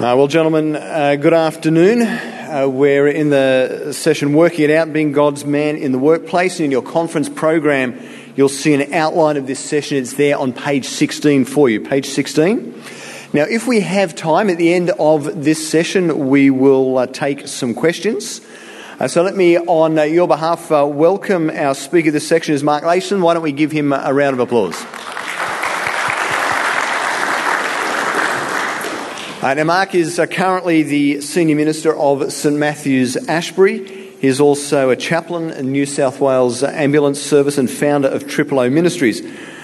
Well, gentlemen, good afternoon. We're in the session Working It Out, Being God's Man in the Workplace. In your conference program, you'll see an outline of this session. It's there on page 16 for you, page 16. Now, if we have time at the end of this session, we will take some questions. So let me, on your behalf, welcome our speaker this section is Mark Layson. Why don't we give him a round of applause? Now, Mark is currently the Senior Minister of St Matthew's Ashbury. He is also a chaplain in New South Wales Ambulance Service and founder of Triple O Ministries.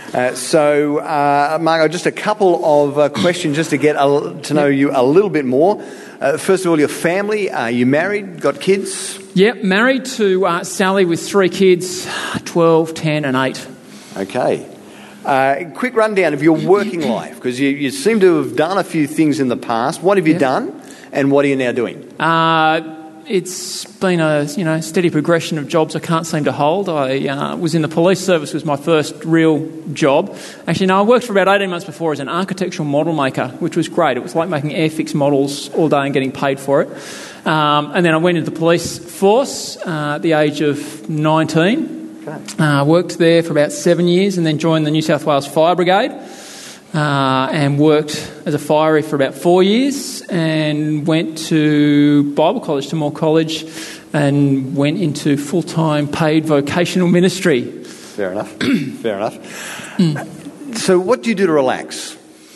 Mark, just a couple of questions just to get to know you a little bit more. First of all, your family. Are you married? Got kids? Yep, married to Sally with 3 kids, 12, 10 and 8. Okay. Quick rundown of your working life, because you seem to have done a few things in the past. What have you done, and what are you now doing? It's been a steady progression of jobs I can't seem to hold. I was in the police service, was my first real job. Actually, no, I worked for about 18 months before as an architectural model maker, which was great. It was like making Airfix models all day and getting paid for it. And then I went into the police force at the age of 19. Worked there for about 7 years and then joined the New South Wales Fire Brigade and worked as a firey for about 4 years and went to Bible College, to Moore College, and went into full-time paid vocational ministry. Fair enough. Fair enough. So what do you do to relax?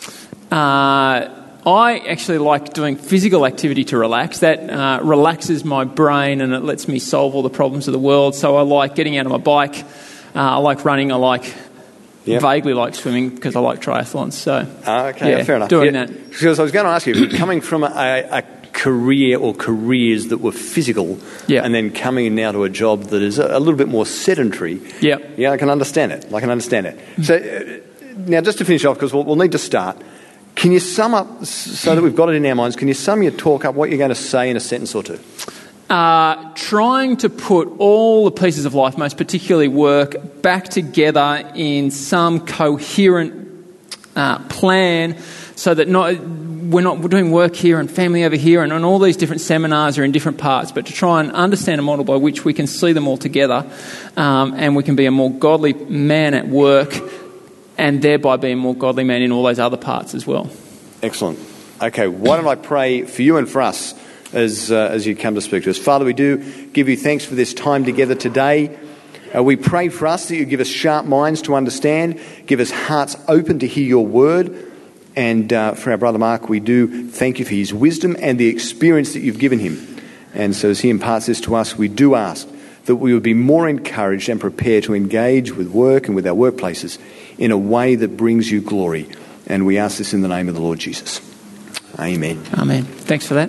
I actually like doing physical activity to relax. That relaxes my brain and it lets me solve all the problems of the world. So I like getting out on my bike. I like running. I vaguely like swimming because I like triathlons. So fair enough. Doing that. Because I was going to ask you, coming from a career or careers that were physical, and then coming now to a job that is a little bit more sedentary. Yeah, I can understand it. So now, just to finish off, because we'll need to start. Can you sum up, so that we've got it in our minds, can you sum your talk up, what you're going to say in a sentence or two? Trying to put all the pieces of life, most particularly work, back together in some coherent plan so that we're not doing work here and family over here and all these different seminars are in different parts, but to try and understand a model by which we can see them all together and we can be a more godly man at work and thereby be a more godly man in all those other parts as well. Excellent. Okay, why don't I pray for you and for us as you come to speak to us. Father, we do give you thanks for this time together today. We pray for us that you give us sharp minds to understand, give us hearts open to hear your word. And for our brother Mark, we do thank you for his wisdom and the experience that you've given him. And so as he imparts this to us, we do ask that we would be more encouraged and prepared to engage with work and with our workplaces in a way that brings you glory. And we ask this in the name of the Lord Jesus. Amen. Amen. Thanks for that.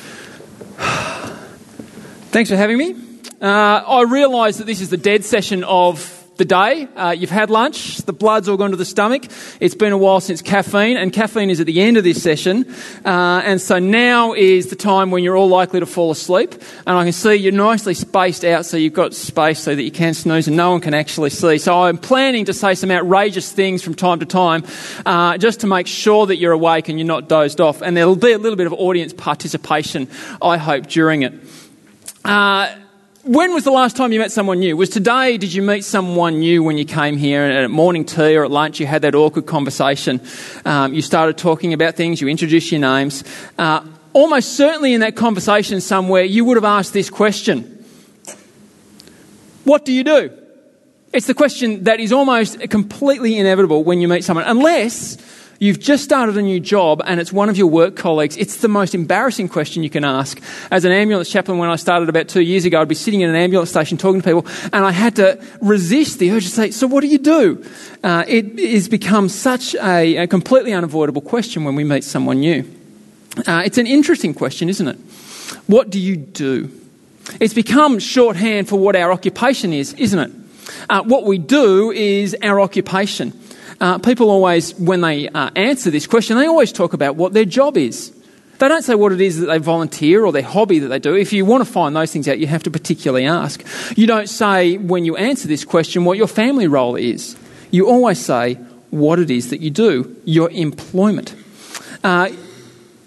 Thanks for having me. I realise that this is the dead session of the day. You've had lunch, the blood's all gone to the stomach. It's been a while since caffeine, and caffeine is at the end of this session. And so now is the time when you're all likely to fall asleep. And I can see you're nicely spaced out, so you've got space so that you can snooze and no one can actually see. So I'm planning to say some outrageous things from time to time, just to make sure that you're awake and you're not dozed off. And there'll be a little bit of audience participation, I hope, during it. When was the last time you met someone new? Was today, did you meet someone new when you came here and at morning tea or at lunch you had that awkward conversation? You started talking about things, you introduced your names. Almost certainly in that conversation somewhere you would have asked this question. What do you do? It's the question that is almost completely inevitable when you meet someone, unless you've just started a new job and it's one of your work colleagues. It's the most embarrassing question you can ask. As an ambulance chaplain, when I started about 2 years ago, I'd be sitting in an ambulance station talking to people and I had to resist the urge to say, so what do you do? It has become such a completely unavoidable question when we meet someone new. It's an interesting question, isn't it? What do you do? It's become shorthand for what our occupation is, isn't it? What we do is our occupation. People always, when they answer this question, they always talk about what their job is. They don't say what it is that they volunteer or their hobby that they do. If you want to find those things out, you have to particularly ask. You don't say, when you answer this question, what your family role is. You always say what it is that you do, your employment.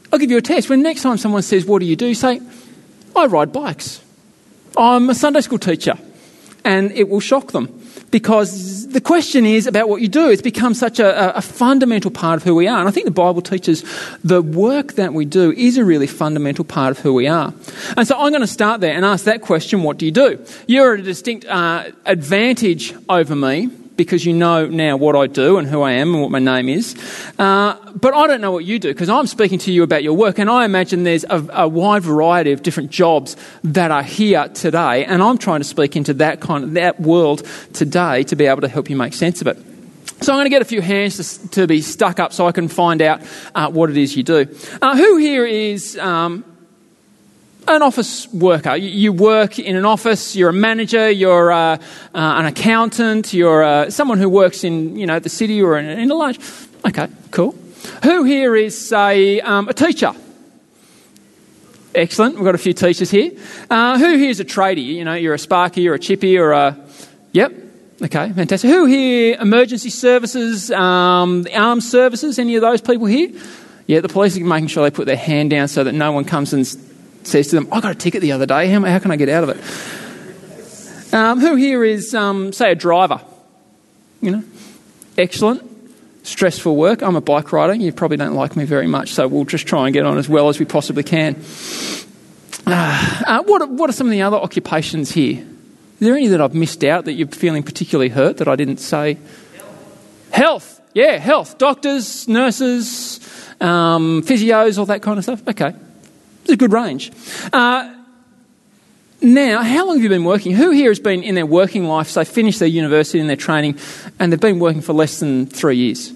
I'll give you a test. When next time someone says, what do? You say, I ride bikes. I'm a Sunday school teacher. And it will shock them. Because the question is about what you do. It's become such a fundamental part of who we are. And I think the Bible teaches the work that we do is a really fundamental part of who we are. And so I'm going to start there and ask that question, what do you do? You're at a distinct advantage over me because you know now what I do and who I am and what my name is. But I don't know what you do because I'm speaking to you about your work, and I imagine there's a wide variety of different jobs that are here today, and I'm trying to speak into that world today to be able to help you make sense of it. So I'm going to get a few hands to be stuck up so I can find out what it is you do. Who here is an office worker? You work in an office, you're a manager, you're an accountant, you're someone who works in the city or in a large... Okay, cool. Who here is a teacher? Excellent, we've got a few teachers here. Who here is a tradie? You're a sparky or a chippy or a... Yep, okay, fantastic. Who here, emergency services, the armed services, any of those people here? Yeah, the police are making sure they put their hand down so that no one comes and says to them, I got a ticket the other day, how can I get out of it? Who here is, say, a driver? Excellent. Stressful work. I'm a bike rider. You probably don't like me very much, so we'll just try and get on as well as we possibly can. What are some of the other occupations here? Is there any that I've missed out that you're feeling particularly hurt that I didn't say? Health. Yeah, health. Doctors, nurses, physios, all that kind of stuff. Okay. It's a good range. Now, how long have you been working? Who here has been in their working life, say, finished their university and their training, and they've been working for less than 3 years?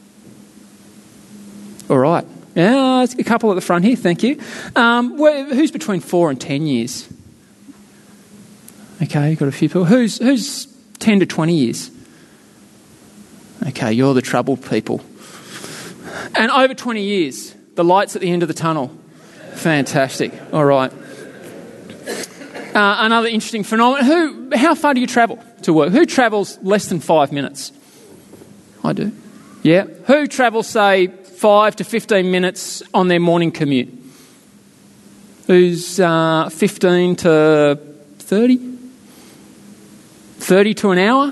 All right. Yeah, a couple at the front here, thank you. Who's between 4 and 10 years? Okay, you've got a few people. Who's 10 to 20 years? Okay, you're the troubled people. And over 20 years, the light's at the end of the tunnel. Fantastic. All right. Another interesting phenomenon. How far do you travel to work? Who travels less than 5 minutes? I do. Yeah. Who travels, say, 5 to 15 minutes on their morning commute? Who's 15 to 30? 30 to an hour?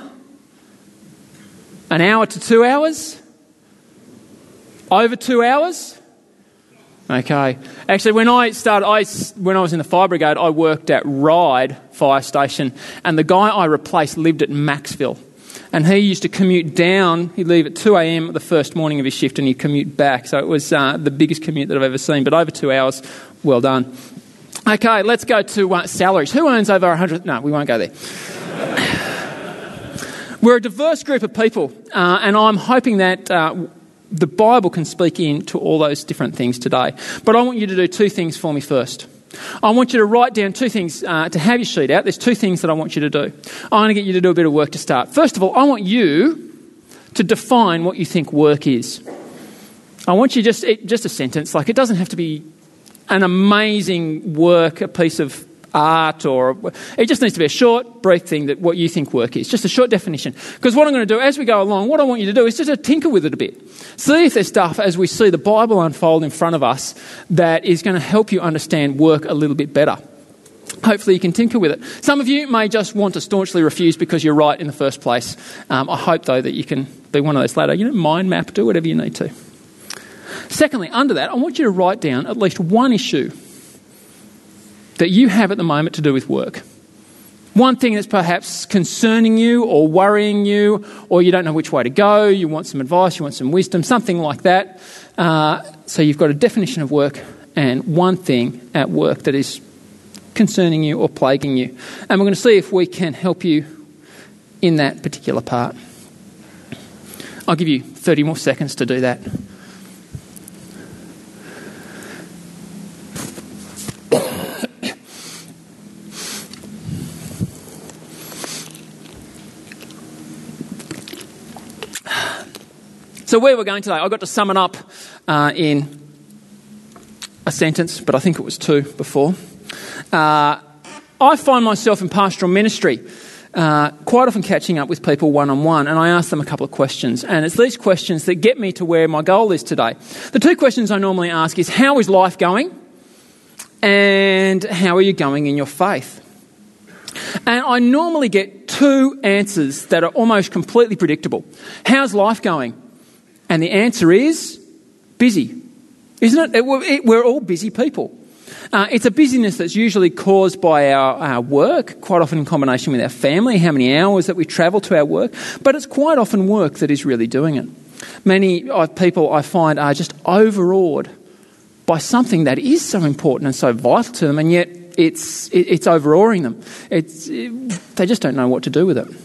An hour to 2 hours? Over 2 hours? Okay. Actually, when I was in the fire brigade, I worked at Ryde Fire Station, and the guy I replaced lived at Maxville. And he used to commute down. He'd leave at 2 a.m. the first morning of his shift, and he'd commute back. So it was the biggest commute that I've ever seen. But over 2 hours, well done. Okay, let's go to salaries. Who earns over 100? No, we won't go there. We're a diverse group of people, and I'm hoping that the Bible can speak into all those different things today. But I want you to do 2 things for me first. I want you to write down 2 things to have your sheet out. There's 2 things that I want you to do. I'm going to get you to do a bit of work to start. First of all, I want you to define what you think work is. I want you just a sentence. Like, it doesn't have to be an amazing work, a piece of art, or it just needs to be a short, brief thing that what you think work is. Just a short definition. Because what I'm going to do as we go along, what I want you to do is just to tinker with it a bit. See if there's stuff as we see the Bible unfold in front of us that is going to help you understand work a little bit better. Hopefully you can tinker with it. Some of you may just want to staunchly refuse because you're right in the first place. I hope, though, that you can be one of those later. Mind map, do whatever you need to. Secondly, under that, I want you to write down at least one issue that you have at the moment to do with work. One thing that's perhaps concerning you or worrying you, or you don't know which way to go, you want some advice, you want some wisdom, something like that. So you've got a definition of work and one thing at work that is concerning you or plaguing you. And we're going to see if we can help you in that particular part. I'll give you 30 more seconds to do that. So where we're going today, I got to sum it up in a sentence, but I think it was 2 before. I find myself in pastoral ministry quite often catching up with people one-on-one, and I ask them a couple of questions. And it's these questions that get me to where my goal is today. The two questions I normally ask is, how is life going? And how are you going in your faith? And I normally get two answers that are almost completely predictable. How's life going? And the answer is busy, isn't it? We're all busy people. It's a busyness that's usually caused by our work, quite often in combination with our family, how many hours that we travel to our work, but it's quite often work that is really doing it. Many people I find are just overawed by something that is so important and so vital to them, and yet it's overawing them. They just don't know what to do with it.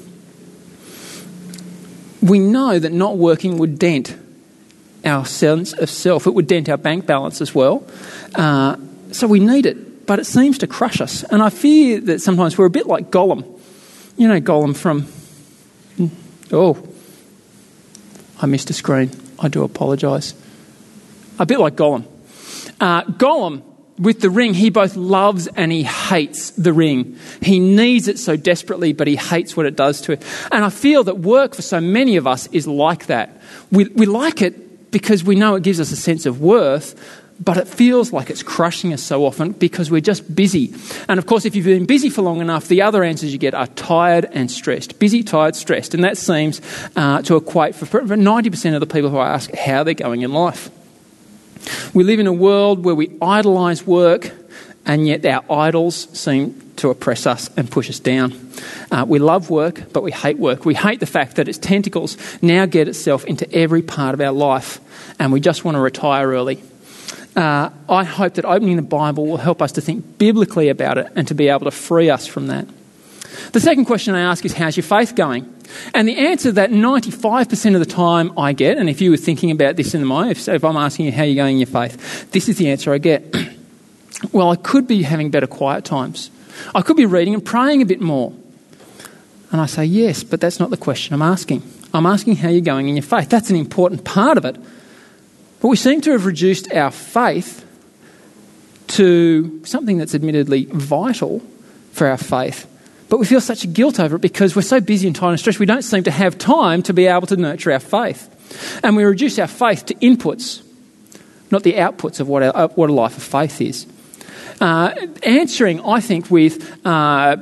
We know that not working would dent our sense of self. It would dent our bank balance as well. So we need it, but it seems to crush us. And I fear that sometimes we're a bit like Gollum. You know Gollum from... Oh, I missed a screen. I do apologise. A bit like Gollum. Gollum, with the ring, he both loves and he hates the ring. He needs it so desperately, but he hates what it does to it. And I feel that work for so many of us is like that. We like it because we know it gives us a sense of worth, but it feels like it's crushing us so often because we're just busy. And of course, if you've been busy for long enough, the other answers you get are tired and stressed. Busy, tired, stressed. And that seems to equate for 90% of the people who I ask how they're going in life. We live in a world where we idolise work, and yet our idols seem to oppress us and push us down. We love work, but we hate work. We hate the fact that its tentacles now get itself into every part of our life, and we just want to retire early. I hope that opening the Bible will help us to think biblically about it and to be able to free us from that. The second question I ask is, how's your faith going? And the answer that 95% of the time I get, and if you were thinking about this in the mind, if I'm asking you how you're going in your faith, this is the answer I get. Well, I could be having better quiet times. I could be reading and praying a bit more. And I say, yes, but that's not the question I'm asking. I'm asking how you're going in your faith. That's an important part of it. But we seem to have reduced our faith to something that's admittedly vital for our faith. But we feel such a guilt over it because we're so busy and tired and stressed, we don't seem to have time to be able to nurture our faith. And we reduce our faith to inputs, not the outputs of what a life of faith is. Answering, I think, with my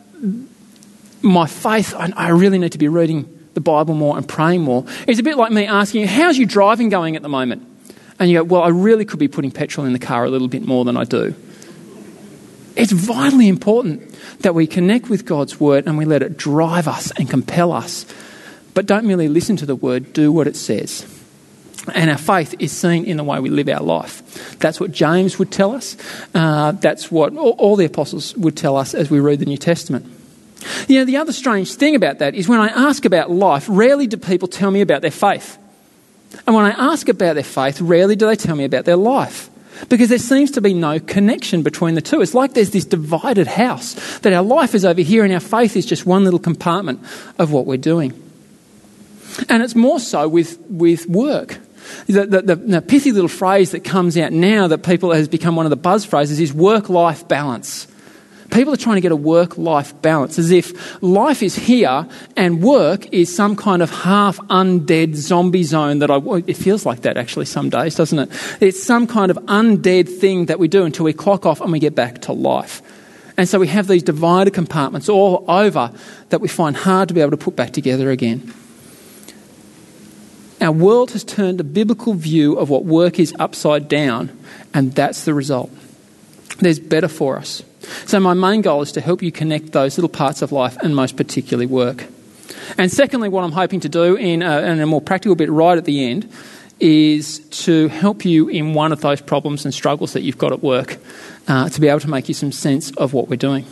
faith, I really need to be reading the Bible more and praying more, is a bit like me asking you, how's your driving going at the moment? And you go, well, I really could be putting petrol in the car a little bit more than I do. It's vitally important that we connect with God's word and we let it drive us and compel us. But don't merely listen to the word, do what it says. And our faith is seen in the way we live our life. That's what James would tell us. That's what all the apostles would tell us as we read the New Testament. You know, the other strange thing about that is when I ask about life, rarely do people tell me about their faith. And when I ask about their faith, rarely do they tell me about their life. Because there seems to be no connection between the two. It's like there's this divided house, that our life is over here and our faith is just one little compartment of what we're doing. And it's more so with work. The pithy little phrase that comes out now that people has become one of the buzz phrases is work-life balance. People are trying to get a work-life balance, as if life is here and work is some kind of half-undead zombie zone it feels like that actually some days, doesn't it? It's some kind of undead thing that we do until we clock off and we get back to life. And so we have these divided compartments all over that we find hard to be able to put back together again. Our world has turned a biblical view of what work is upside down, and that's the result. There's better for us. So my main goal is to help you connect those little parts of life, and most particularly work. And secondly, what I'm hoping to do in a more practical bit right at the end is to help you in one of those problems and struggles that you've got at work, to be able to make you some sense of what we're doing.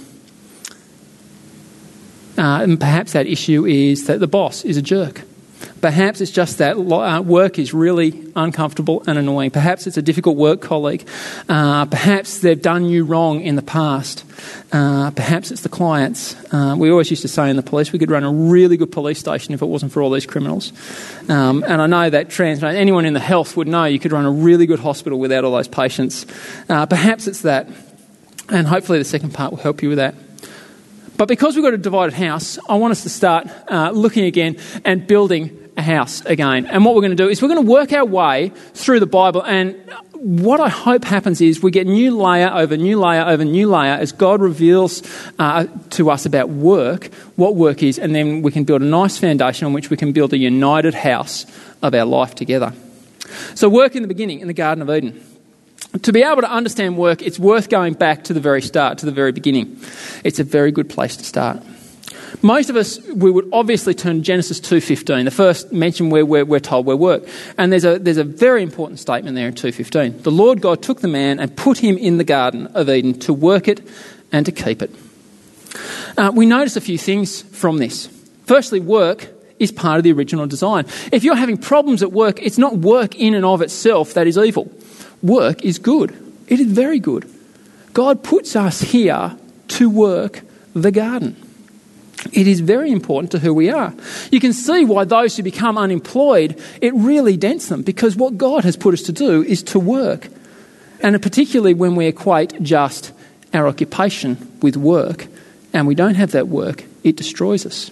And perhaps that issue is that the boss is a jerk. Perhaps it's just that work is really uncomfortable and annoying. Perhaps it's a difficult work colleague. Perhaps they've done you wrong in the past. Perhaps it's the clients. We always used to say in the police we could run a really good police station if it wasn't for all these criminals. And I know that anyone in the health would know you could run a really good hospital without all those patients. Perhaps it's that. And hopefully the second part will help you with that. But because we've got a divided house, I want us to start looking again and building a house again. And what we're going to do is we're going to work our way through the Bible, and what I hope happens is we get new layer over new layer over new layer as God reveals to us about work, what work is, and then we can build a nice foundation on which we can build a united house of our life together. So work in the beginning, in the Garden of Eden. To be able to understand work, it's worth going back to the very start, to the very beginning. It's a very good place to start. Most of us, we would obviously turn to Genesis 2:15, the first mention where we're told we're work. And there's a very important statement there in 2:15. The Lord God took the man and put him in the Garden of Eden to work it and to keep it. We notice a few things from this. Firstly, work is part of the original design. If you're having problems at work, it's not work in and of itself that is evil. Work is good. It is very good. God puts us here to work the garden. It is very important to who we are. You can see why those who become unemployed, it really dents them, because what God has put us to do is to work. And particularly when we equate just our occupation with work and we don't have that work, it destroys us.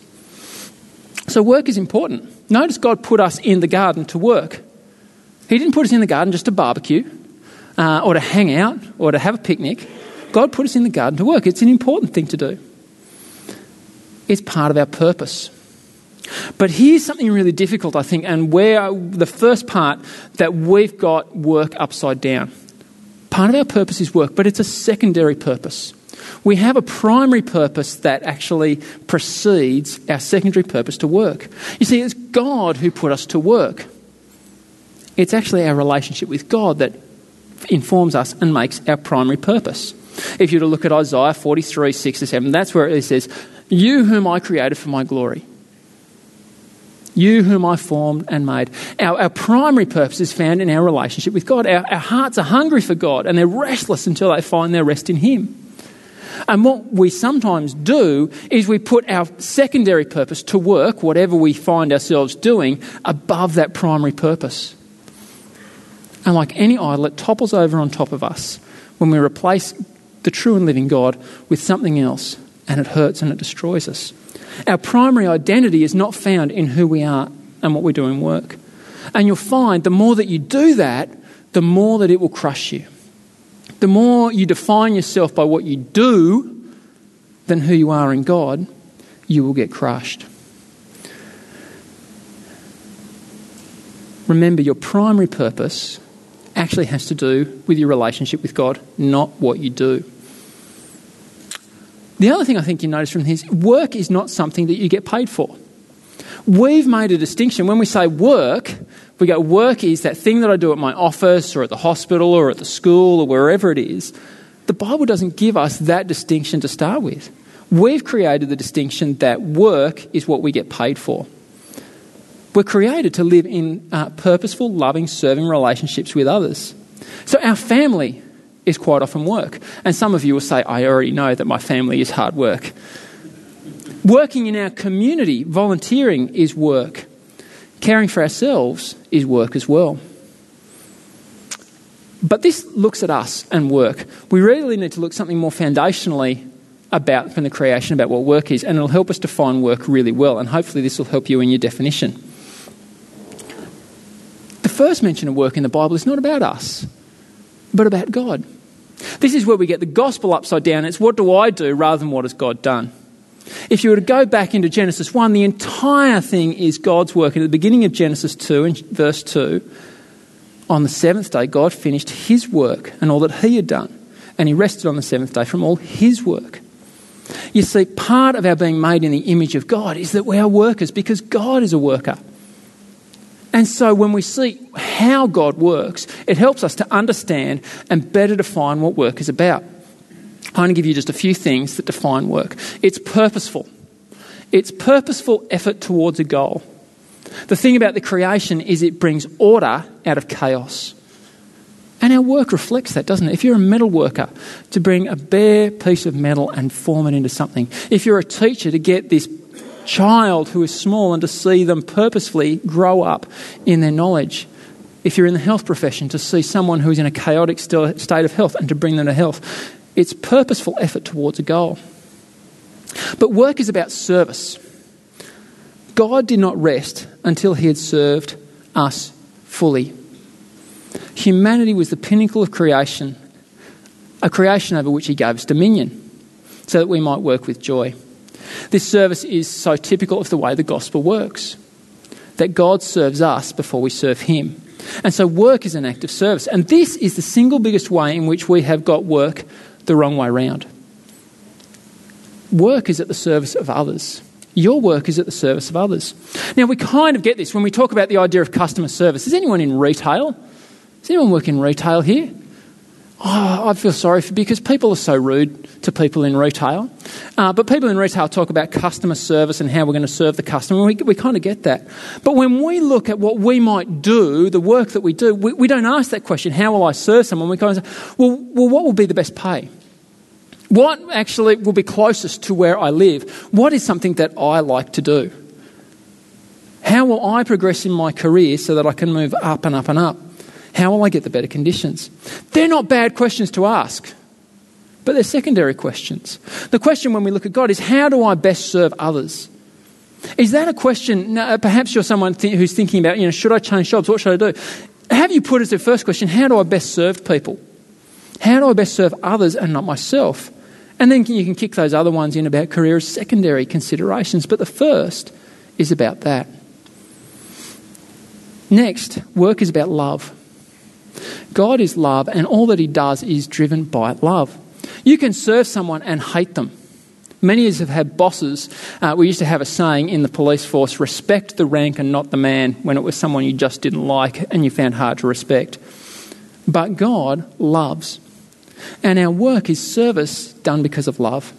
So work is important. Notice God put us in the garden to work. He didn't put us in the garden just to barbecue or to hang out or to have a picnic. God put us in the garden to work. It's an important thing to do. It's part of our purpose. But here's something really difficult, I think, and where the first part that we've got work upside down. Part of our purpose is work, but it's a secondary purpose. We have a primary purpose that actually precedes our secondary purpose to work. You see, it's God who put us to work. It's actually our relationship with God that informs us and makes our primary purpose. If you were to look at Isaiah 43, 6-7, that's where it says, "You whom I created for my glory. You whom I formed and made." Our primary purpose is found in our relationship with God. Our hearts are hungry for God and they're restless until they find their rest in Him. And what we sometimes do is we put our secondary purpose to work, whatever we find ourselves doing, above that primary purpose. And like any idol, it topples over on top of us when we replace the true and living God with something else, and it hurts and it destroys us. Our primary identity is not found in who we are and what we do in work. And you'll find the more that you do that, the more that it will crush you. The more you define yourself by what you do than who you are in God, you will get crushed. Remember, your primary purpose actually has to do with your relationship with God, not what you do. The other thing I think you notice from this, work is not something that you get paid for. We've made a distinction. When we say work, we go, work is that thing that I do at my office or at the hospital or at the school or wherever it is. The Bible doesn't give us that distinction to start with. We've created the distinction that work is what we get paid for. We're created to live in purposeful, loving, serving relationships with others. So our family is quite often work. And some of you will say, I already know that my family is hard work. Working in our community, volunteering is work. Caring for ourselves is work as well. But this looks at us and work. We really need to look something more foundationally about from the creation about what work is, and it'll help us define work really well, and hopefully this will help you in your definition. The first mention of work in the Bible is not about us, but about God. This is where we get the gospel upside down. It's what do I do rather than what has God done. If you were to go back into Genesis 1, the entire thing is God's work. And at the beginning of Genesis 2, in verse 2, on the seventh day, God finished his work and all that he had done. And he rested on the seventh day from all his work. You see, part of our being made in the image of God is that we are workers because God is a worker. And so when we see how God works, it helps us to understand and better define what work is about. I'm going to give you just a few things that define work. It's purposeful. It's purposeful effort towards a goal. The thing about the creation is it brings order out of chaos. And our work reflects that, doesn't it? If you're a metal worker, to bring a bare piece of metal and form it into something. If you're a teacher, to get this child who is small and to see them purposefully grow up in their knowledge. If you're in the health profession, to see someone who is in a chaotic state of health and to bring them to health. It's purposeful effort towards a goal. But work is about service. God did not rest until he had served us fully. Humanity was the pinnacle of creation, a creation over which he gave us dominion, so that we might work with joy. This service is so typical of the way the gospel works, that God serves us before we serve him. And so work is an act of service. And this is the single biggest way in which we have got work the wrong way round. Work is at the service of others. Your work is at the service of others. Now, we kind of get this when we talk about the idea of customer service. Is anyone in retail? Does anyone work in retail here? Oh, I feel sorry because people are so rude to people in retail. But people in retail talk about customer service and how we're going to serve the customer. We kind of get that. But when we look at what we might do, the work that we do, we don't ask that question, how will I serve someone? We kind of say, well, what will be the best pay? What actually will be closest to where I live? What is something that I like to do? How will I progress in my career so that I can move up and up and up? How will I get the better conditions? They're not bad questions to ask, but they're secondary questions. The question when we look at God is, how do I best serve others? Is that a question? Perhaps you're someone who's thinking about, should I change jobs? What should I do? Have you put as the first question, how do I best serve people? How do I best serve others and not myself? And then you can kick those other ones in about career as secondary considerations. But the first is about that. Next, work is about love. God is love, and all that he does is driven by love. You can serve someone and hate them. Many of us have had bosses. We used to have a saying in the police force, respect the rank and not the man, when it was someone you just didn't like and you found hard to respect. But God loves. And our work is service done because of love.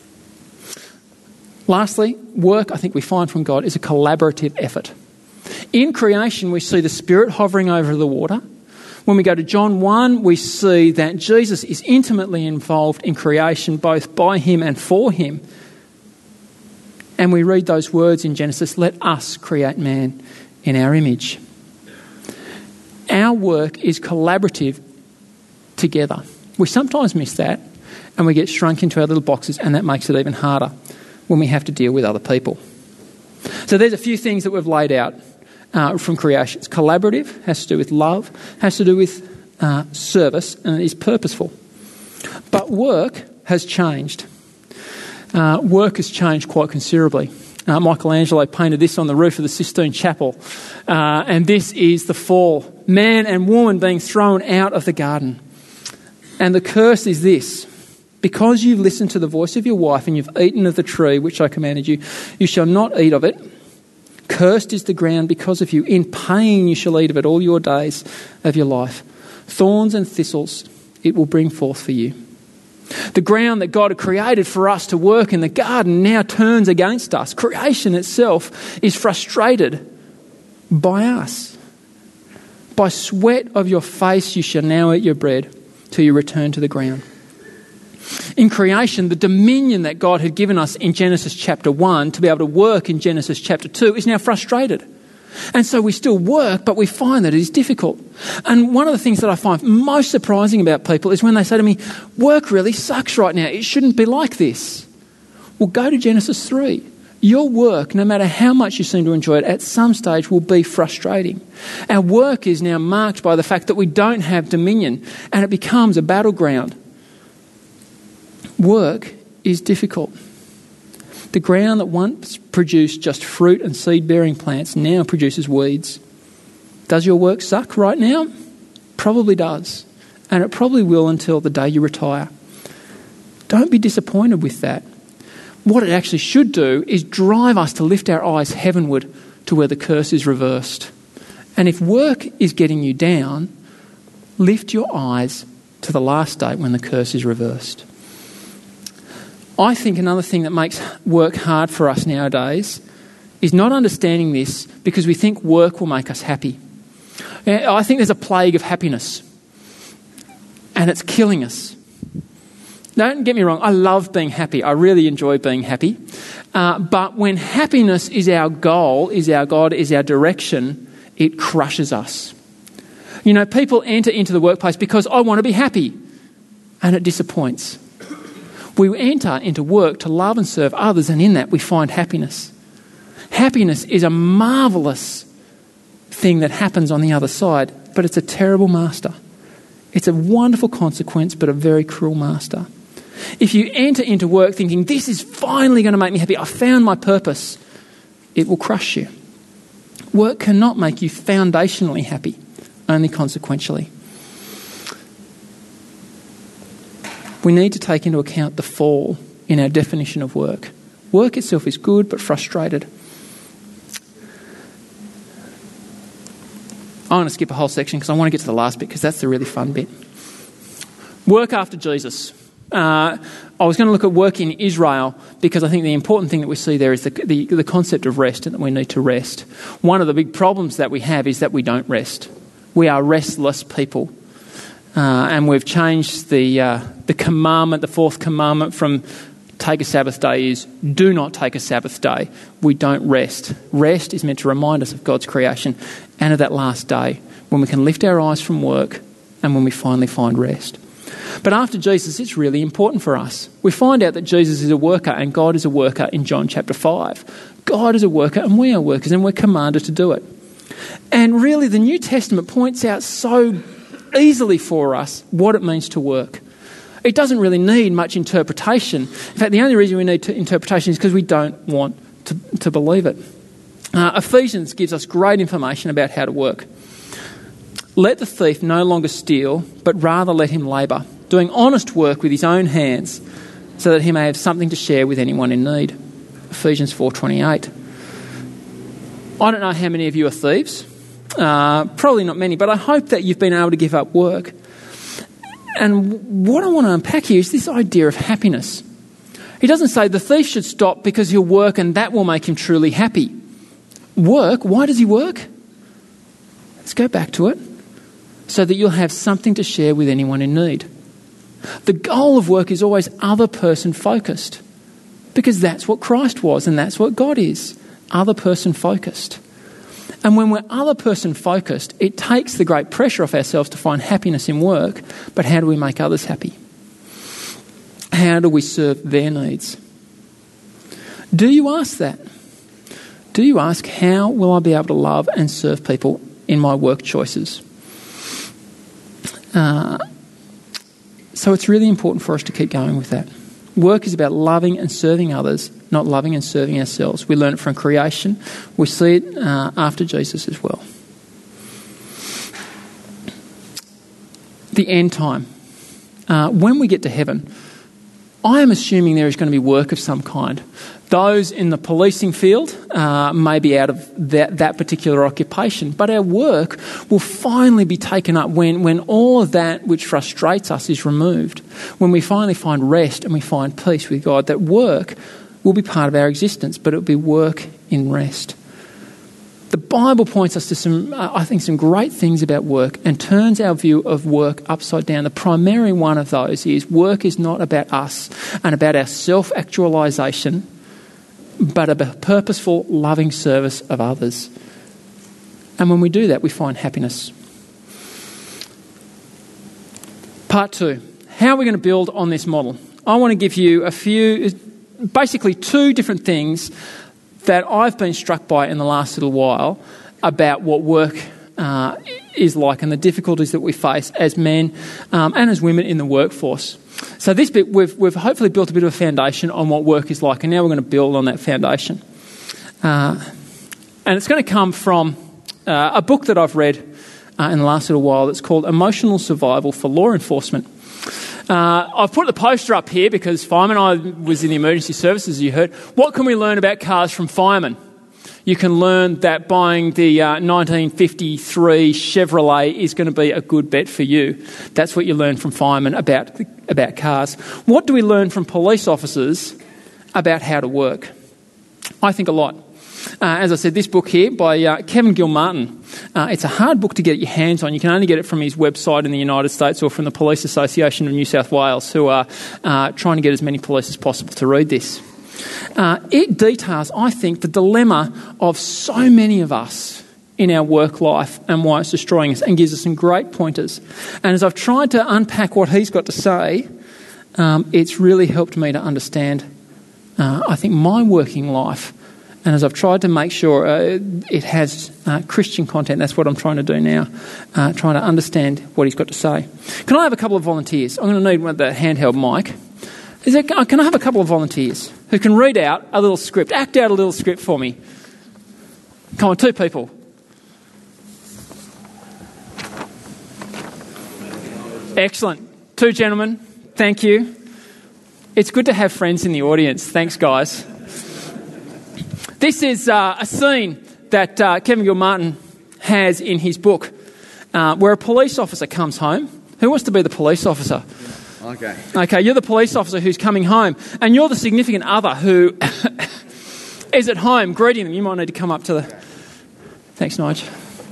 Lastly, work, I think we find from God, is a collaborative effort. In creation, we see the Spirit hovering over the water. When we go to John 1, we see that Jesus is intimately involved in creation, both by him and for him. And we read those words in Genesis, let us create man in our image. Our work is collaborative together. We sometimes miss that and we get shrunk into our little boxes, and that makes it even harder when we have to deal with other people. So there's a few things that we've laid out from creation. It's collaborative, has to do with love, has to do with service, and it is purposeful. But work has changed. Work has changed quite considerably. Michelangelo painted this on the roof of the Sistine Chapel, and this is the fall. Man and woman being thrown out of the garden. And the curse is this: because you've listened to the voice of your wife and you've eaten of the tree which I commanded you, you shall not eat of it. Cursed is the ground because of you. In pain you shall eat of it all your days of your life. Thorns and thistles it will bring forth for you. The ground that God had created for us to work in the garden now turns against us. Creation itself is frustrated by us. By sweat of your face you shall now eat your bread till you return to the ground. In creation, the dominion that God had given us in Genesis chapter 1 to be able to work in Genesis chapter 2 is now frustrated. And so we still work, but we find that it is difficult. And one of the things that I find most surprising about people is when they say to me, work really sucks right now. It shouldn't be like this. Well, go to Genesis 3. Your work, no matter how much you seem to enjoy it, at some stage will be frustrating. Our work is now marked by the fact that we don't have dominion, and it becomes a battleground. Work is difficult. The ground that once produced just fruit and seed-bearing plants now produces weeds. Does your work suck right now? Probably does. And it probably will until the day you retire. Don't be disappointed with that. What it actually should do is drive us to lift our eyes heavenward to where the curse is reversed. And if work is getting you down, lift your eyes to the last day when the curse is reversed. I think another thing that makes work hard for us nowadays is not understanding this because we think work will make us happy. I think there's a plague of happiness, and it's killing us. Don't get me wrong, I love being happy. I really enjoy being happy. But when happiness is our goal, is our God, is our direction, it crushes us. People enter into the workplace because I want to be happy, and it disappoints. We enter into work to love and serve others, and in that we find happiness. Happiness is a marvellous thing that happens on the other side, but it's a terrible master. It's a wonderful consequence, but a very cruel master. If you enter into work thinking, this is finally going to make me happy, I found my purpose, it will crush you. Work cannot make you foundationally happy, only consequentially. We need to take into account the fall in our definition of work. Work itself is good, but frustrated. I'm going to skip a whole section because I want to get to the last bit because that's the really fun bit. Work after Jesus. I was going to look at work in Israel because I think the important thing that we see there is the concept of rest and that we need to rest. One of the big problems that we have is that we don't rest. We are restless people. And we've changed the commandment, the fourth commandment from take a Sabbath day is do not take a Sabbath day. We don't rest. Rest is meant to remind us of God's creation and of that last day when we can lift our eyes from work and when we finally find rest. But after Jesus, it's really important for us. We find out that Jesus is a worker and God is a worker in John chapter 5. God is a worker and we are workers and we're commanded to do it. And really the New Testament points out so easily for us what it means to work. It doesn't really need much interpretation. In fact, the only reason we need interpretation is because we don't want to believe it. Ephesians gives us great information about how to work. Let the thief no longer steal, but rather let him labour, doing honest work with his own hands, so that he may have something to share with anyone in need. Ephesians 4:28. I don't know how many of you are thieves. Probably not many, but I hope that you've been able to give up work. And what I want to unpack here is this idea of happiness. He doesn't say the thief should stop because he'll work and that will make him truly happy. Work? Why does he work? Let's go back to it. So that you'll have something to share with anyone in need. The goal of work is always other person focused, because that's what Christ was and that's what God is, other person focused. And when we're other person focused, it takes the great pressure off ourselves to find happiness in work, but how do we make others happy? How do we serve their needs? Do you ask that? Do you ask, how will I be able to love and serve people in my work choices? So it's really important for us to keep going with that. Work is about loving and serving others, not loving and serving ourselves. We learn it from creation. We see it after Jesus as well. The end time. When we get to heaven, I am assuming there is going to be work of some kind. Those in the policing field may be out of that particular occupation, but our work will finally be taken up when all of that which frustrates us is removed, when we finally find rest and we find peace with God. That work will be part of our existence, but it will be work in rest. The Bible points us to some great things about work and turns our view of work upside down. The primary one of those is work is not about us and about our self-actualisation, but a purposeful, loving service of others. And when we do that, we find happiness. Part 2. How are we going to build on this model? I want to give you basically two different things that I've been struck by in the last little while about what work is like and the difficulties that we face as men and as women in the workforce. So this bit, we've hopefully built a bit of a foundation on what work is like, and now we're going to build on that foundation. And it's going to come from a book that I've read in the last little while that's called Emotional Survival for Law Enforcement. I've put the poster up here because fireman, I was in the emergency services, as you heard. What can we learn about cars from firemen? You can learn that buying the 1953 Chevrolet is going to be a good bet for you. That's what you learn from firemen about cars. What do we learn from police officers about how to work? I think a lot. As I said, this book here by Kevin Gilmartin, it's a hard book to get your hands on. You can only get it from his website in the United States or from the Police Association of New South Wales, who are trying to get as many police as possible to read this. It details, I think, the dilemma of so many of us in our work life and why it's destroying us, and gives us some great pointers. And as I've tried to unpack what he's got to say, it's really helped me to understand, I think, my working life. And as I've tried to make sure it has Christian content, that's what I'm trying to do now, trying to understand what he's got to say. Can I have a couple of volunteers? I'm going to need one of the handheld mic. Can I have a couple of volunteers who can read out a little script, act out a little script for me? Come on, 2 people. Excellent. 2 gentlemen, thank you. It's good to have friends in the audience. Thanks, guys. This is a scene that Kevin Gilmartin has in his book where a police officer comes home. Who wants to be the police officer? Okay, you're the police officer who's coming home, and you're the significant other who is at home greeting them. You might need to come up to the... Thanks, Nigel.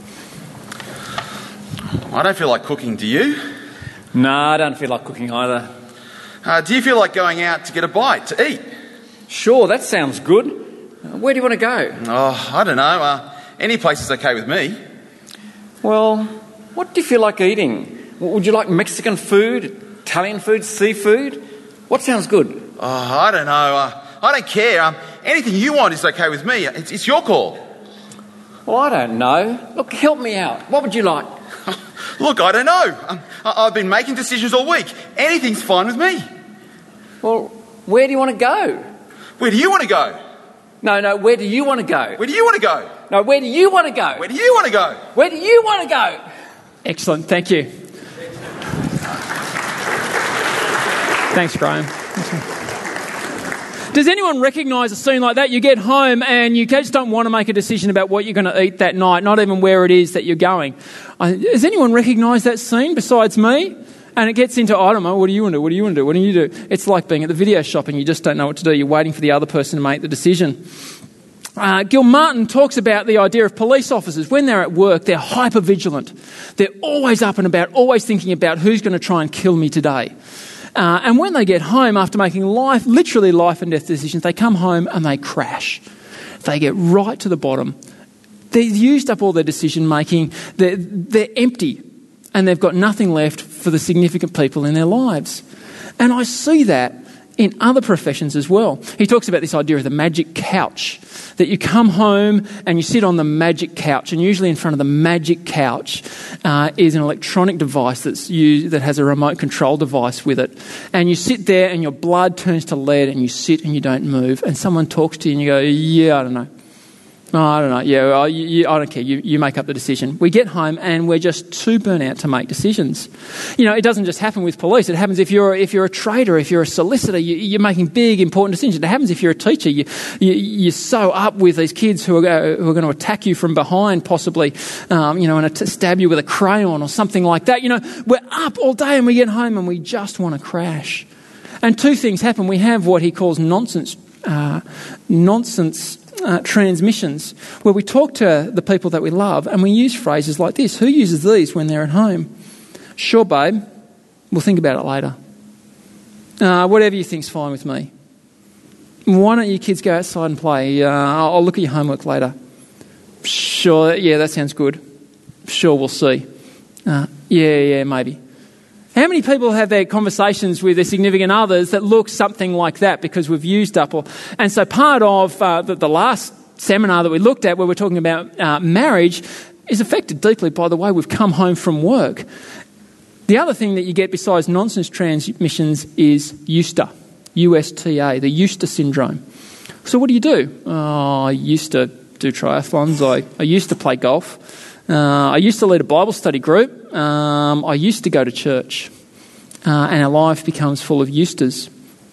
I don't feel like cooking, do you? No, I don't feel like cooking either. Do you feel like going out to get a bite to eat? Sure, that sounds good. Where do you want to go? Oh, I don't know. Any place is okay with me. Well, what do you feel like eating? Would you like Mexican food, Italian food, seafood? What sounds good? Oh, I don't know. I don't care. Anything you want is okay with me. It's your call. Well, I don't know. Look, help me out. What would you like? Look, I don't know. I've been making decisions all week. Anything's fine with me. Well, where do you want to go? Where do you want to go? No, where do you want to go? Where do you want to go? No, where do you want to go? Where do you want to go? Where do you want to go? Excellent, thank you. Thanks, Graham. Does anyone recognise a scene like that? You get home and you just don't want to make a decision about what you're going to eat that night, not even where it is that you're going. Does anyone recognise that scene besides me? And it gets into, I don't know, what do you want to do? What do you want to do? What do you do? It's like being at the video shop and you just don't know what to do. You're waiting for the other person to make the decision. Gilmartin talks about the idea of police officers. When they're at work, they're hyper-vigilant. They're always up and about, always thinking about who's going to try and kill me today. And when they get home after making literally life and death decisions, they come home and they crash. They get right to the bottom. They've used up all their decision making. They're empty. And they've got nothing left for the significant people in their lives. And I see that in other professions as well. He talks about this idea of the magic couch, that you come home and you sit on the magic couch, and usually in front of the magic couch is an electronic device that has a remote control device with it. And you sit there and your blood turns to lead and you sit and you don't move, and someone talks to you and you go, yeah, I don't know. Oh, I don't know. Yeah, I don't care. You make up the decision. We get home and we're just too burnt out to make decisions. You know, it doesn't just happen with police. It happens if you're a trader, if you're a solicitor, you're making big, important decisions. It happens if you're a teacher. You're so up with these kids who are going to attack you from behind, possibly, and stab you with a crayon or something like that. You know, we're up all day and we get home and we just want to crash. And 2 things happen. We have what he calls nonsense transmissions, where we talk to the people that we love and we use phrases like this. Who uses these when they're at home? Sure, babe. We'll think about it later. Whatever you think's fine with me. Why don't you kids go outside and play? I'll look at your homework later. Sure, yeah, that sounds good. Sure, we'll see. Yeah, maybe. How many people have their conversations with their significant others that look something like that because we've used up all... And so part of the last seminar that we looked at, where we're talking about marriage, is affected deeply by the way we've come home from work. The other thing that you get besides nonsense transmissions is USTA, USTA, the Eustace syndrome. So what do? I used to do triathlons. I used to play golf. I used to lead a Bible study group. I used to go to church. And our life becomes full of Eustas.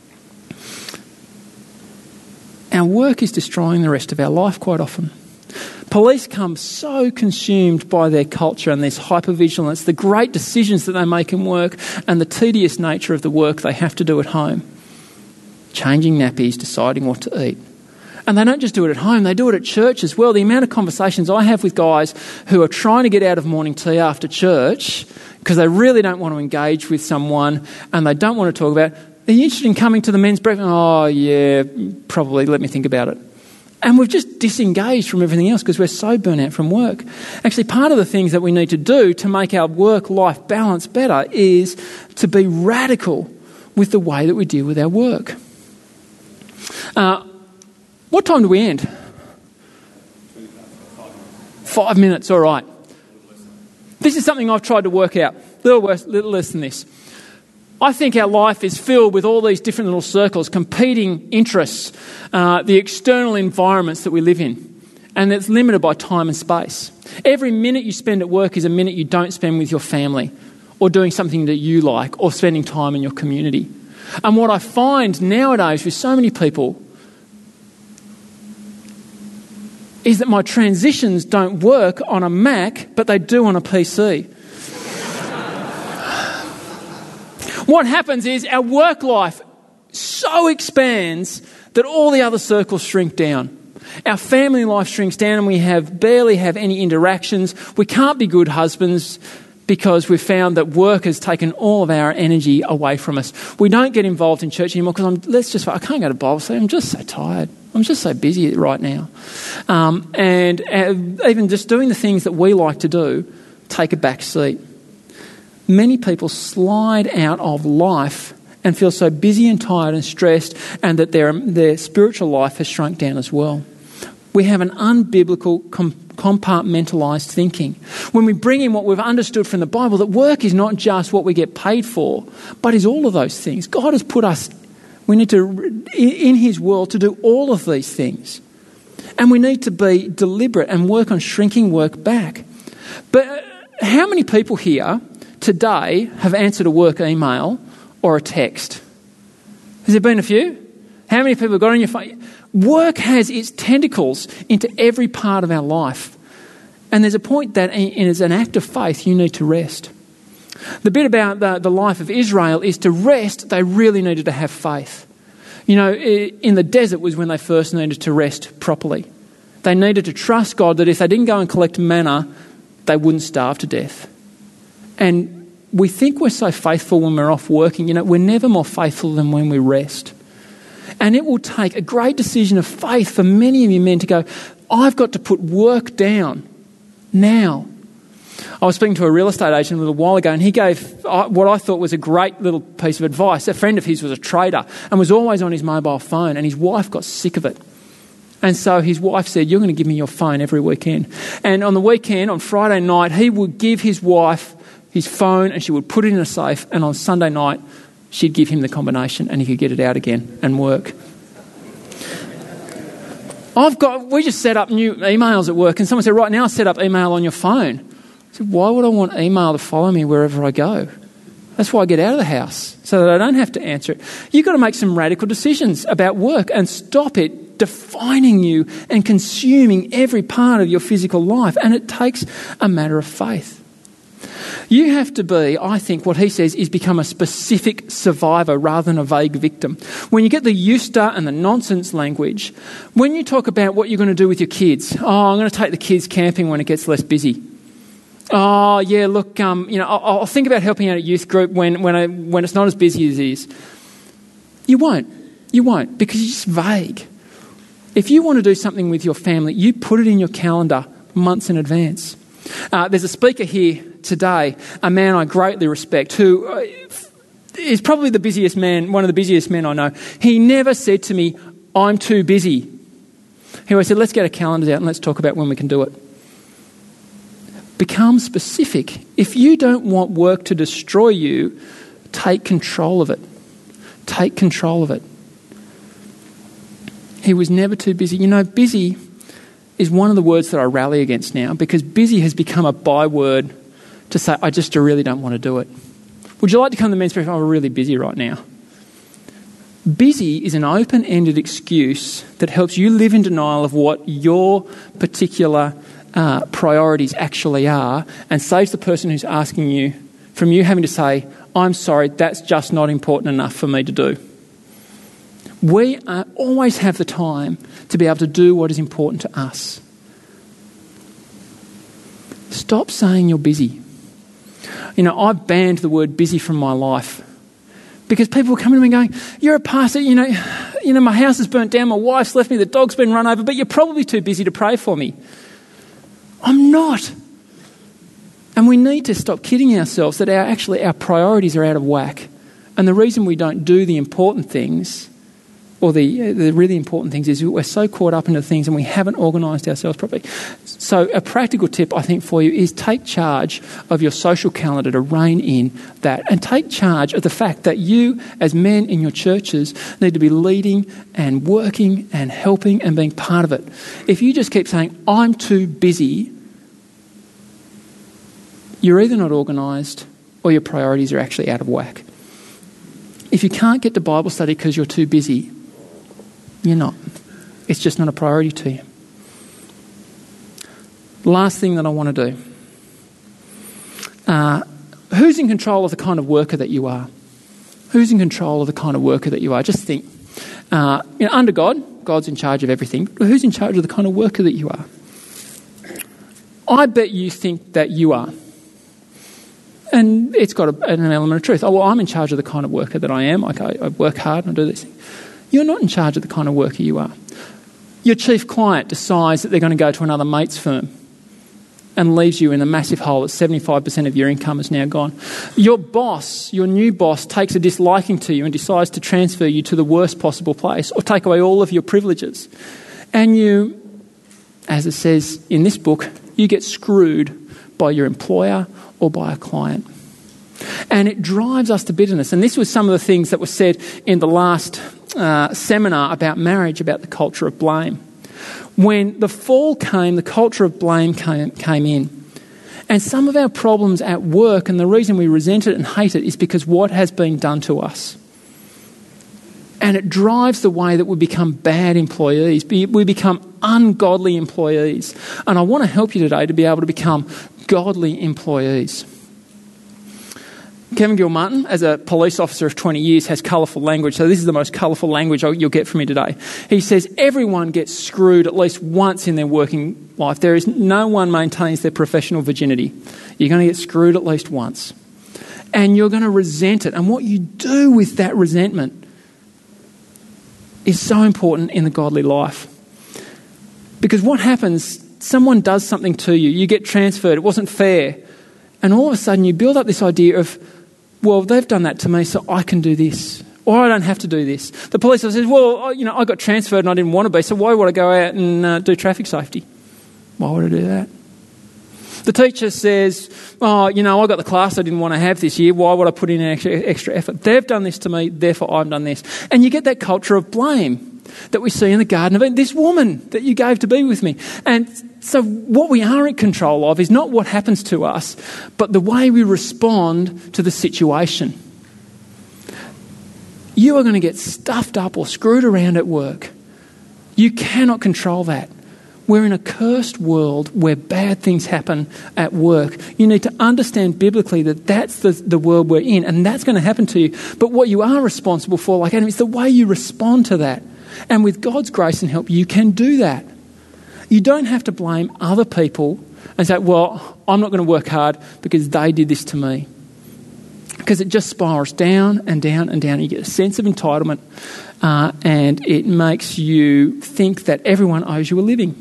Our work is destroying the rest of our life quite often. Police come so consumed by their culture and this hypervigilance, the great decisions that they make in work and the tedious nature of the work they have to do at home. Changing nappies, deciding what to eat. And they don't just do it at home, they do it at church as well. The amount of conversations I have with guys who are trying to get out of morning tea after church because they really don't want to engage with someone and they don't want to talk about, are you interested in coming to the men's breakfast? Oh, yeah, probably, let me think about it. And we've just disengaged from everything else because we're so burnt out from work. Actually, part of the things that we need to do to make our work-life balance better is to be radical with the way that we deal with our work. What time do we end? 5 minutes, all right. This is something I've tried to work out. Little less than this. I think our life is filled with all these different little circles, competing interests, the external environments that we live in. And it's limited by time and space. Every minute you spend at work is a minute you don't spend with your family or doing something that you like or spending time in your community. And what I find nowadays with so many people is that my transitions don't work on a Mac, but they do on a PC. What happens is our work life so expands that all the other circles shrink down. Our family life shrinks down and we barely have any interactions. We can't be good husbands because we've found that work has taken all of our energy away from us. We don't get involved in church anymore because I can't go to Bible study. I'm just so tired. I'm just so busy right now. And even just doing the things that we like to do take a back seat. Many people slide out of life and feel so busy and tired and stressed, and that their spiritual life has shrunk down as well. We have an unbiblical compartmentalised thinking. When we bring in what we've understood from the Bible, that work is not just what we get paid for, but is all of those things. God has put us, we need to, in His world, to do all of these things. And we need to be deliberate and work on shrinking work back. But how many people here today have answered a work email or a text? Has there been a few? How many people have got on your phone? Work has its tentacles into every part of our life. And there's a point that as an act of faith, you need to rest. The bit about the life of Israel is to rest, they really needed to have faith. You know, in the desert was when they first needed to rest properly. They needed to trust God that if they didn't go and collect manna, they wouldn't starve to death. And we think we're so faithful when we're off working. You know, we're never more faithful than when we rest. And it will take a great decision of faith for many of you men to go, I've got to put work down now. I was speaking to a real estate agent a little while ago, and he gave what I thought was a great little piece of advice. A friend of his was a trader and was always on his mobile phone, and his wife got sick of it. And so his wife said, you're going to give me your phone every weekend. And on the weekend, on Friday night, he would give his wife his phone and she would put it in a safe, and on Sunday night, she'd give him the combination and he could get it out again and work. We just set up new emails at work, and someone said, right now set up email on your phone. I said, why would I want email to follow me wherever I go? That's why I get out of the house, so that I don't have to answer it. You've got to make some radical decisions about work and stop it defining you and consuming every part of your physical life. And it takes a matter of faith. You have to be, I think, what he says is become a specific survivor rather than a vague victim. When you get the Euster and the nonsense language, when you talk about what you're going to do with your kids, I'm going to take the kids camping when it gets less busy. Oh, yeah, look, I'll think about helping out a youth group when it's not as busy as it is. You won't, because you're just vague. If you want to do something with your family, you put it in your calendar months in advance. There's a speaker here today, a man I greatly respect, who is probably the busiest man, one of the busiest men I know. He never said to me, I'm too busy. He always said, let's get our calendars out and let's talk about when we can do it. Become specific. If you don't want work to destroy you, take control of it. Take control of it. He was never too busy. You know, busy is one of the words that I rally against now, because busy has become a byword to say, I really don't want to do it. Would you like to come to the men's briefing? I'm really busy right now. Busy is an open-ended excuse that helps you live in denial of what your particular priorities actually are, and saves the person who's asking you from you having to say, I'm sorry, that's just not important enough for me to do. We always have the time to be able to do what is important to us. Stop saying you're busy. You know, I've banned the word busy from my life because people are coming to me going, you're a pastor, you know, my house is burnt down, my wife's left me, the dog's been run over, but you're probably too busy to pray for me. I'm not. And we need to stop kidding ourselves that our priorities are out of whack And the reason we don't do the important things, or the really important things, is we're so caught up into things and we haven't organised ourselves properly. So a practical tip, I think, for you is take charge of your social calendar to rein in that, and take charge of the fact that you, as men in your churches, need to be leading and working and helping and being part of it. If you just keep saying, I'm too busy, you're either not organised or your priorities are actually out of whack. If you can't get to Bible study because you're too busy, you're not. It's just not a priority to you. Last thing that I want to do. Who's in control of the kind of worker that you are? Who's in control of the kind of worker that you are? Just think. Under God, God's in charge of everything. But who's in charge of the kind of worker that you are? I bet you think that you are. And it's got an element of truth. Oh, well, I'm in charge of the kind of worker that I am. Like I work hard and I do this thing. You're not in charge of the kind of worker you are. Your chief client decides that they're going to go to another mate's firm and leaves you in a massive hole that 75% of your income is now gone. Your boss, your new boss, takes a disliking to you and decides to transfer you to the worst possible place or take away all of your privileges. And you, as it says in this book, you get screwed by your employer or by a client. And it drives us to bitterness. And this was some of the things that were said in the last seminar about marriage, about the culture of blame. When the fall came, the culture of blame came in. And some of our problems at work, and the reason we resent it and hate it, is because what has been done to us. And it drives the way that we become bad employees. We become ungodly employees. And I want to help you today to be able to become godly employees. Kevin Gilmartin, as a police officer of 20 years, has colourful language. So this is the most colourful language you'll get from me today. He says everyone gets screwed at least once in their working life. There is no one maintains their professional virginity. You're going to get screwed at least once. And you're going to resent it. And what you do with that resentment is so important in the godly life. Because what happens, someone does something to you, you get transferred, it wasn't fair. And all of a sudden you build up this idea of, well, they've done that to me, so I can do this. Or I don't have to do this. The police officer says, well, I got transferred and I didn't want to be, so why would I go out and do traffic safety? Why would I do that? The teacher says, I got the class I didn't want to have this year, why would I put in extra effort? They've done this to me, therefore I've done this. And you get that culture of blame that we see in the Garden of Eden. This woman that you gave to be with me. And so what we are in control of is not what happens to us, but the way we respond to the situation. You are going to get stuffed up or screwed around at work. You cannot control that. We're in a cursed world where bad things happen at work. You need to understand biblically that that's the world we're in, and that's going to happen to you. But what you are responsible for, like Adam, is the way you respond to that. And with God's grace and help, you can do that. You don't have to blame other people and say, well, I'm not going to work hard because they did this to me. Because it just spirals down and down and down. You get a sense of entitlement and it makes you think that everyone owes you a living.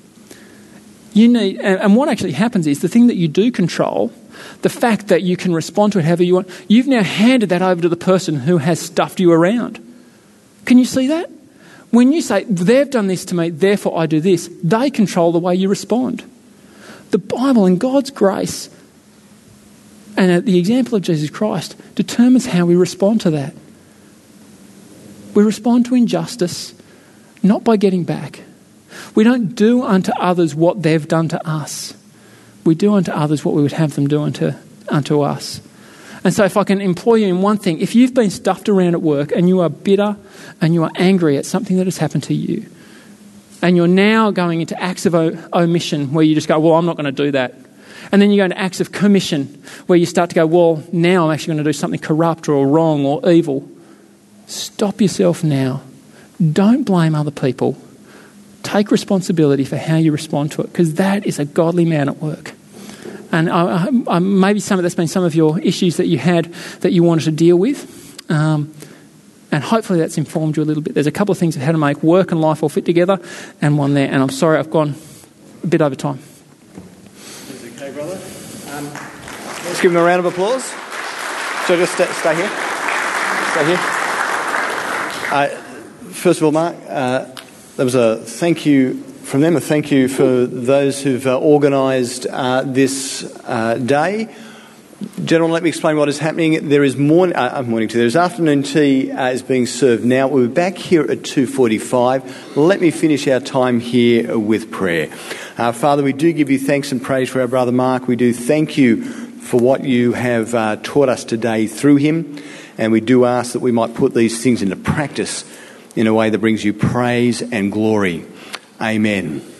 And what actually happens is the thing that you do control, the fact that you can respond to it however you want, you've now handed that over to the person who has stuffed you around. Can you see that? When you say, they've done this to me, therefore I do this, they control the way you respond. The Bible and God's grace and the example of Jesus Christ determines how we respond to that. We respond to injustice not by getting back. We don't do unto others what they've done to us. We do unto others what we would have them do unto us. And so if I can employ you in one thing, if you've been stuffed around at work and you are bitter and you are angry at something that has happened to you, and you're now going into acts of omission where you just go, well, I'm not going to do that. And then you go into acts of commission where you start to go, well, now I'm actually going to do something corrupt or wrong or evil. Stop yourself now. Don't blame other people. Take responsibility for how you respond to it, because that is a godly man at work. And maybe that's been some of your issues that you had that you wanted to deal with. And hopefully that's informed you a little bit. There's a couple of things of how to make work and life all fit together, and one there. And I'm sorry I've gone a bit over time. It's okay, brother. Let's give him a round of applause. So just stay here. Stay here. First of all, Mark, there was a thank you from them, a thank you for those who've organised this day. Gentlemen, let me explain what is happening. There is morning tea. There's afternoon tea is being served now. We'll be back here at 2:45. Let me finish our time here with prayer. Father, we do give you thanks and praise for our brother Mark. We do thank you for what you have taught us today through him. And we do ask that we might put these things into practice in a way that brings you praise and glory. Amen.